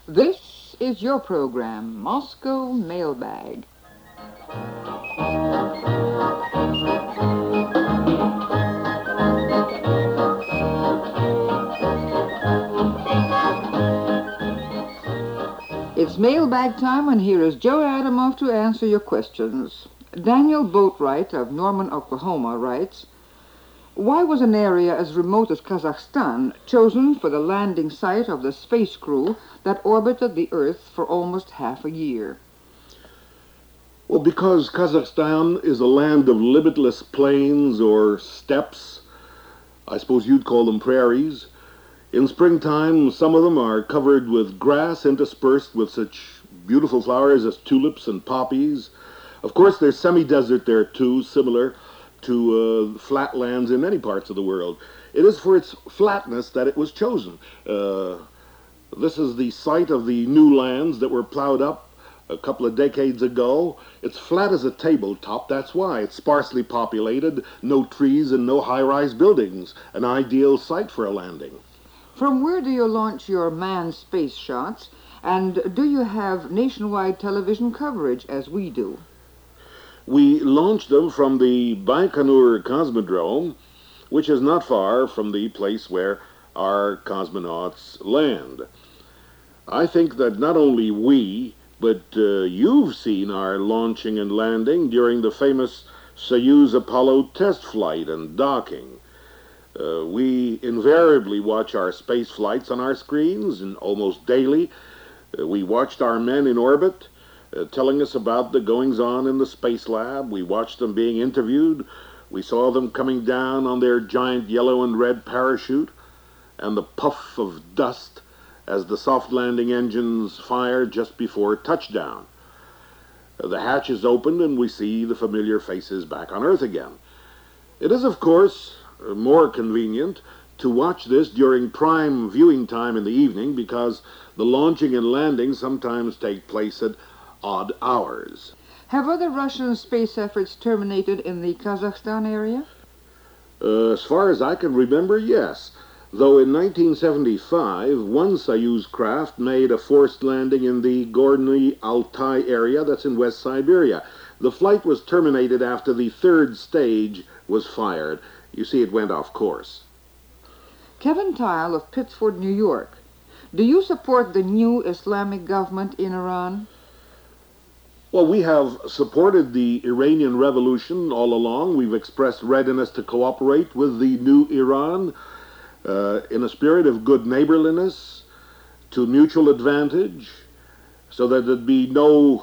This is your program, Moscow Mailbag. It's mailbag time, and here is Joe Adamov to answer your questions. Daniel Boatwright of Norman, Oklahoma writes, why was an area as remote as Kazakhstan chosen for the landing site of the space crew that orbited the Earth for almost half a year? Well, because Kazakhstan is a land of limitless plains or steppes. I suppose you'd call them prairies. In springtime, some of them are covered with grass interspersed with such beautiful flowers as tulips and poppies. Of course, there's semi-desert there too, similar to flatlands in many parts of the world. It is for its flatness that it was chosen. This is the site of the new lands that were plowed up a couple of decades ago. It's flat as a tabletop, that's why. It's sparsely populated, no trees and no high-rise buildings. An ideal site for a landing. From where do you launch your manned space shots, and do you have nationwide television coverage as we do? We launched them from the Baikonur Cosmodrome, which is not far from the place where our cosmonauts land. I think that not only we, but you've seen our launching and landing during the famous Soyuz Apollo test flight and docking. We invariably watch our space flights on our screens, and almost daily we watched our men in orbit telling us about the goings-on in the space lab. We watched them being interviewed. We saw them coming down on their giant yellow and red parachute, and the puff of dust as the soft landing engines fired just before touchdown. The hatch is opened and we see the familiar faces back on Earth again. It is, of course, more convenient to watch this during prime viewing time in the evening because the launching and landing sometimes take place at odd hours. Have other Russian space efforts terminated in the Kazakhstan area? As far as I can remember, yes. Though in 1975, one Soyuz craft made a forced landing in the Gorny Altai area that's in West Siberia. The flight was terminated after the third stage was fired. You see, it went off course. Kevin Tile of Pittsford, New York. Do you support the new Islamic government in Iran? Well, we have supported the Iranian Revolution all along. We've expressed readiness to cooperate with the new Iran in a spirit of good neighborliness, to mutual advantage, so that there'd be no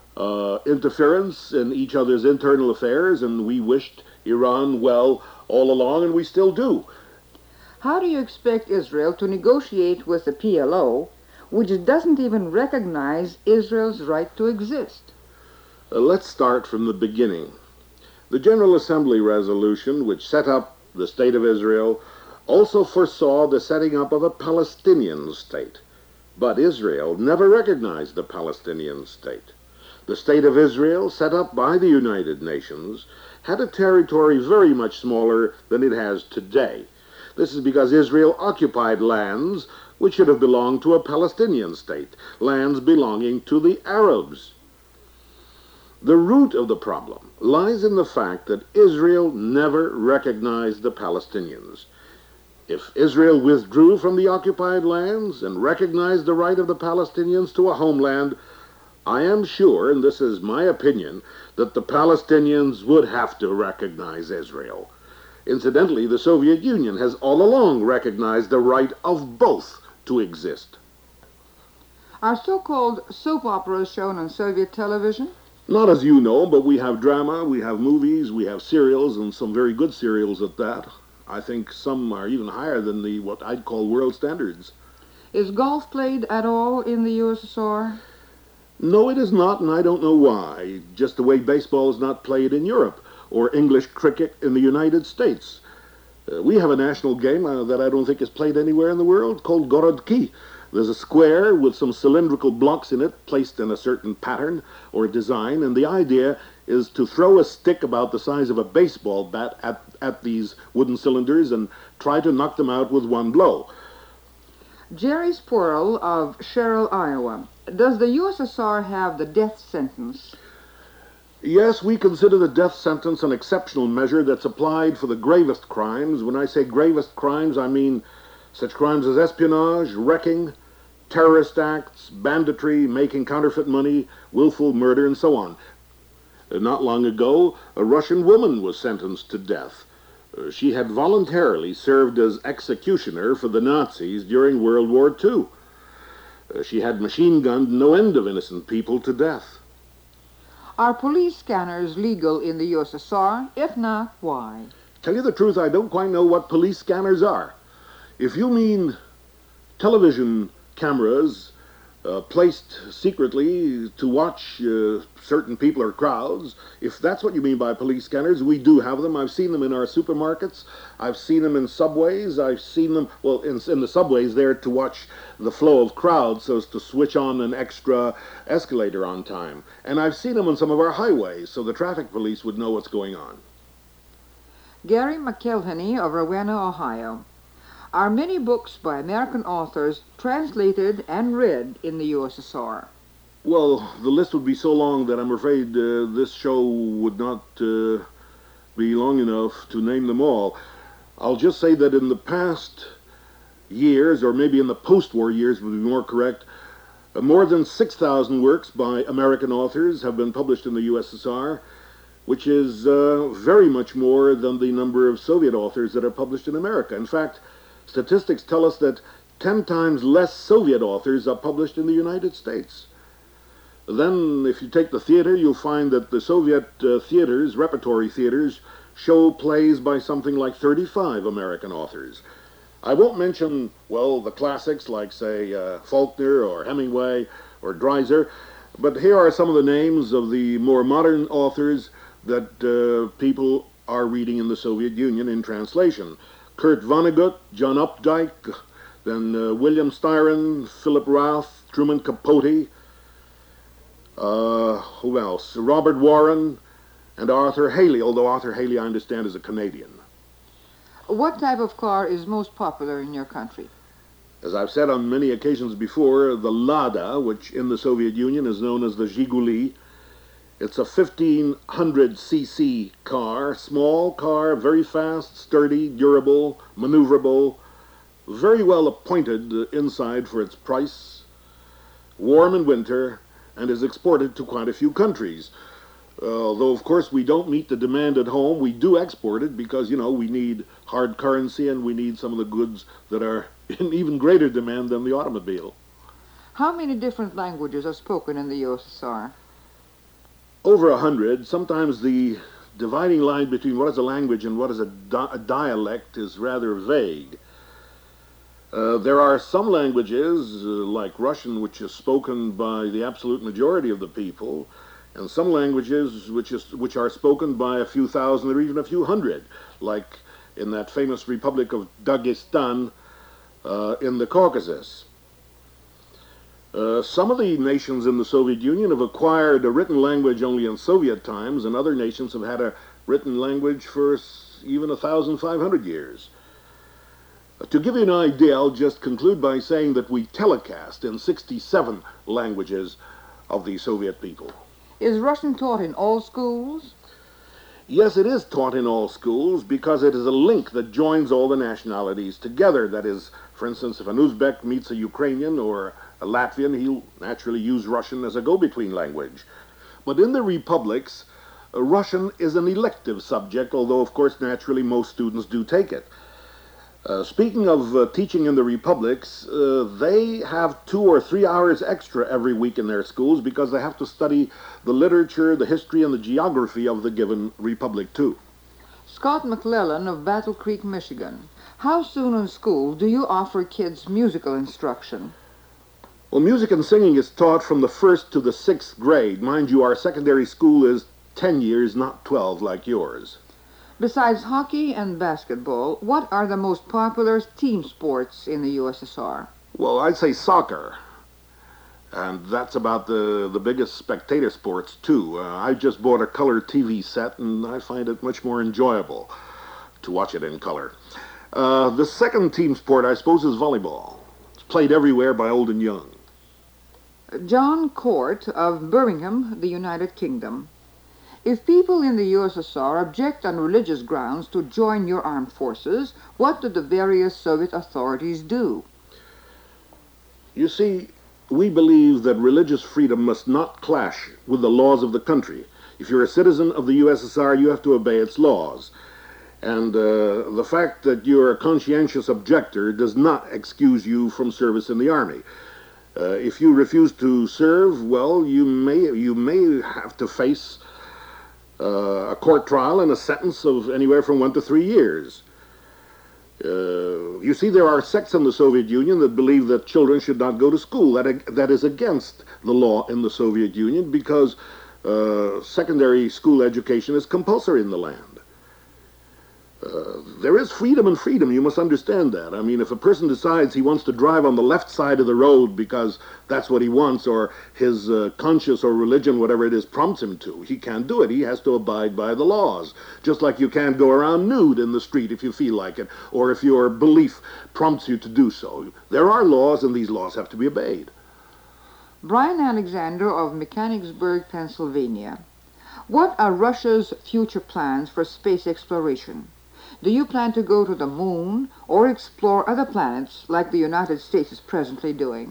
interference in each other's internal affairs, and we wished Iran well all along, and we still do. How do you expect Israel to negotiate with the PLO, which doesn't even recognize Israel's right to exist? Let's start from the beginning. The General Assembly resolution, which set up the State of Israel, also foresaw the setting up of a Palestinian state. But Israel never recognized a Palestinian state. The State of Israel, set up by the United Nations, had a territory very much smaller than it has today. This is because Israel occupied lands which should have belonged to a Palestinian state, lands belonging to the Arabs. The root of the problem lies in the fact that Israel never recognized the Palestinians. If Israel withdrew from the occupied lands and recognized the right of the Palestinians to a homeland, I am sure, and this is my opinion, that the Palestinians would have to recognize Israel. Incidentally, the Soviet Union has all along recognized the right of both to exist. Are so-called soap operas shown on Soviet television? Not as you know, but we have drama, we have movies, we have serials, and some very good serials at that. I think some are even higher than what I'd call world standards. Is golf played at all in the USSR? No, it is not, and I don't know why. Just the way baseball is not played in Europe, or English cricket in the United States. We have a national game that I don't think is played anywhere in the world called Gorodki. There's a square with some cylindrical blocks in it placed in a certain pattern or design, and the idea is to throw a stick about the size of a baseball bat at these wooden cylinders and try to knock them out with one blow. Jerry Sporl of Sherrill, Iowa. Does the USSR have the death sentence? Yes, we consider the death sentence an exceptional measure that's applied for the gravest crimes. When I say gravest crimes, I mean such crimes as espionage, wrecking, terrorist acts, banditry, making counterfeit money, willful murder, and so on. Not long ago, a Russian woman was sentenced to death. She had voluntarily served as executioner for the Nazis during World War II. She had machine-gunned no end of innocent people to death. Are police scanners legal in the USSR? If not, why? Tell you the truth, I don't quite know what police scanners are. If you mean television cameras placed secretly to watch certain people or crowds, if that's what you mean by police scanners, we do have them. I've seen them in our supermarkets. I've seen them in subways. I've seen them, well, in the subways there to watch the flow of crowds so as to switch on an extra escalator on time. And I've seen them on some of our highways so the traffic police would know what's going on. Gary McElhenney of Rowena, Ohio. Are many books by American authors translated and read in the USSR? Well, the list would be so long that I'm afraid this show would not be long enough to name them all. I'll just say that in the past years, or maybe in the post-war years would be more correct, more than 6,000 works by American authors have been published in the USSR, which is very much more than the number of Soviet authors that are published in America. In fact, statistics tell us that 10 times less Soviet authors are published in the United States. Then, if you take the theater, you'll find that the Soviet theaters, repertory theaters, show plays by something like 35 American authors. I won't mention, well, the classics like, say, Faulkner or Hemingway or Dreiser, but here are some of the names of the more modern authors that people are reading in the Soviet Union in translation. Kurt Vonnegut, John Updike, then William Styron, Philip Roth, Truman Capote, who else? Robert Warren, and Arthur Haley, although Arthur Haley, I understand, is a Canadian. What type of car is most popular in your country? As I've said on many occasions before, the Lada, which in the Soviet Union is known as the Zhiguli, it's a 1,500cc car, small car, very fast, sturdy, durable, maneuverable, very well appointed inside for its price, warm in winter, and is exported to quite a few countries. Although, of course, we don't meet the demand at home, we do export it because, you know, we need hard currency and we need some of the goods that are in even greater demand than the automobile. How many different languages are spoken in the USSR? Over 100. Sometimes the dividing line between what is a language and what is a dialect is rather vague. There are some languages, like Russian, which is spoken by the absolute majority of the people, and some languages which are spoken by a few thousand or even a few hundred, like in that famous Republic of Dagestan in the Caucasus. Some of the nations in the Soviet Union have acquired a written language only in Soviet times, and other nations have had a written language for even 1,500 years. To give you an idea, I'll just conclude by saying that we telecast in 67 languages of the Soviet people. Is Russian taught in all schools? Yes, it is taught in all schools because it is a link that joins all the nationalities together. That is, for instance, if an Uzbek meets a Ukrainian or a Latvian, he'll naturally use Russian as a go-between language. But in the republics, Russian is an elective subject, although, of course, naturally, most students do take it. Speaking of teaching in the republics, they have 2 or 3 hours extra every week in their schools because they have to study the literature, the history, and the geography of the given republic, too. Scott McClellan of Battle Creek, Michigan. How soon in school do you offer kids musical instruction? Well, music and singing is taught from the 1st to the 6th grade. Mind you, our secondary school is 10 years, not 12 like yours. Besides hockey and basketball, what are the most popular team sports in the USSR? Well, I'd say soccer. And that's about the biggest spectator sports, too. I just bought a color TV set, and I find it much more enjoyable to watch it in color. The second team sport, I suppose, is volleyball. It's played everywhere by old and young. John Court of Birmingham, the United Kingdom. If people in the USSR object on religious grounds to join your armed forces, what do the various Soviet authorities do? You see, we believe that religious freedom must not clash with the laws of the country. If you're a citizen of the USSR, you have to obey its laws. And the fact that you're a conscientious objector does not excuse you from service in the army. If you refuse to serve, well, you may have to face a court trial and a sentence of anywhere from 1 to 3 years. You see, there are sects in the Soviet Union that believe that children should not go to school. That is against the law in the Soviet Union because secondary school education is compulsory in the land. There is freedom and freedom, you must understand that. I mean, if a person decides he wants to drive on the left side of the road because that's what he wants, or his conscience or religion, whatever it is, prompts him to, he can't do it. He has to abide by the laws. Just like you can't go around nude in the street if you feel like it, or if your belief prompts you to do so. There are laws, and these laws have to be obeyed. Brian Alexander of Mechanicsburg, Pennsylvania. What are Russia's future plans for space exploration? Do you plan to go to the moon or explore other planets like the United States is presently doing?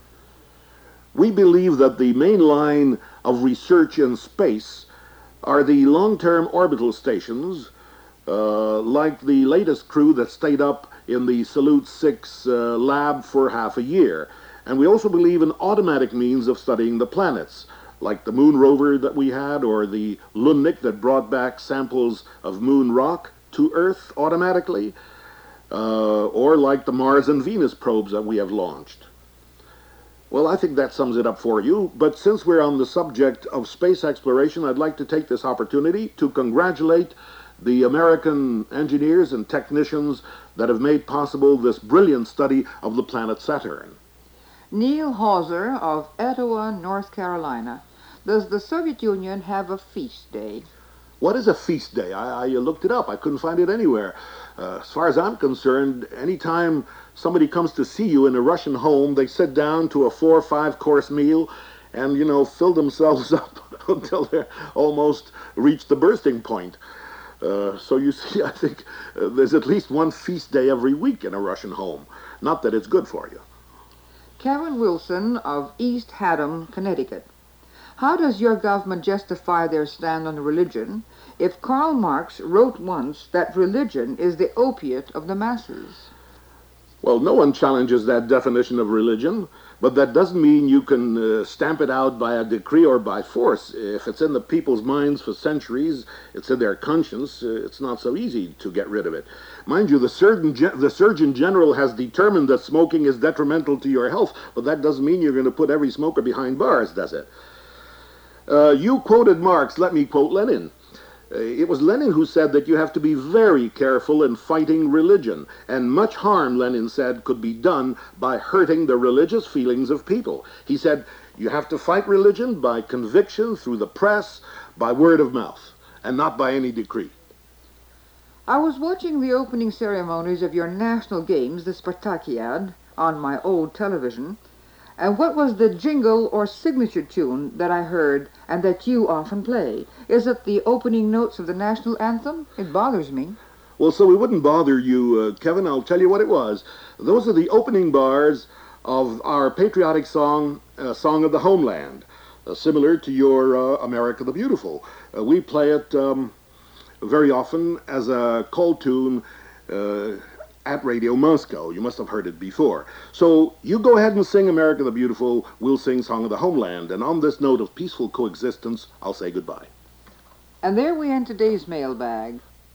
We believe that the main line of research in space are the long-term orbital stations, like the latest crew that stayed up in the Salyut 6 lab for half a year. And we also believe in automatic means of studying the planets, like the moon rover that we had, or the Lundnik that brought back samples of moon rock to Earth automatically, or like the Mars and Venus probes that we have launched. Well, I think that sums it up for you, but since we're on the subject of space exploration, I'd like to take this opportunity to congratulate the American engineers and technicians that have made possible this brilliant study of the planet Saturn. Neil Hauser of Etowah, North Carolina. Does the Soviet Union have a feast day? What is a feast day? I looked it up. I couldn't find it anywhere. As far as I'm concerned, anytime somebody comes to see you in a Russian home, they sit down to a 4 or 5 course meal and, fill themselves up until they're almost reached the bursting point. So you see, I think there's at least one feast day every week in a Russian home. Not that it's good for you. Karen Wilson of East Haddam, Connecticut. How does your government justify their stand on religion if Karl Marx wrote once that religion is the opiate of the masses? Well, no one challenges that definition of religion, but that doesn't mean you can stamp it out by a decree or by force. If it's in the people's minds for centuries, it's in their conscience, it's not so easy to get rid of it. Mind you, the Surgeon General has determined that smoking is detrimental to your health, but that doesn't mean you're going to put every smoker behind bars, does it? You quoted Marx, let me quote Lenin. It was Lenin who said that you have to be very careful in fighting religion, and much harm, Lenin said, could be done by hurting the religious feelings of people. He said, you have to fight religion by conviction, through the press, by word of mouth, and not by any decree. I was watching the opening ceremonies of your national games, the Spartakiad, on my old television, and what was the jingle or signature tune that I heard and that you often play? Is it the opening notes of the national anthem? It bothers me. Well, so we wouldn't bother you, Kevin. I'll tell you what it was. Those are the opening bars of our patriotic song, Song of the Homeland, similar to your America the Beautiful. We play it very often as a call tune at Radio Moscow. You must have heard it before. So you go ahead and sing America the Beautiful. We'll sing Song of the Homeland. And on this note of peaceful coexistence, I'll say goodbye. And there we end today's mailbag.